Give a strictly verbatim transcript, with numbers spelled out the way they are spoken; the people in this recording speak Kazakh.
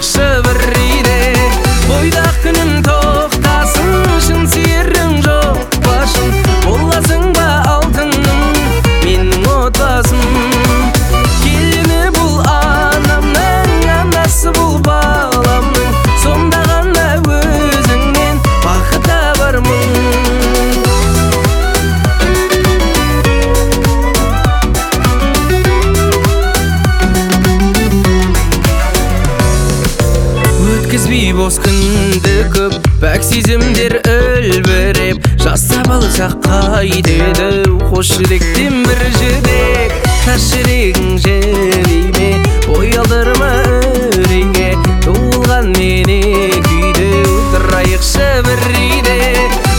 тұрайықшы бір үйде. Бойдақ күнім тоқтасын, шын сүйерің жоқ па шын? Боласың ба алтыным, менің отбасым? Келіні бұл анамның, анасы бұл баламның, сонда ғана өзіңнен бақыт табармын. Өткізбей бос күнді көп, пәк сезімдер үлбіреп, жасап алсақ қайтеді қош жүректен бір жүрек. Тас жүрегің жібей ме, бой алдырма үрейге, туылған мене күйде. Тұрайықшы бір үйде.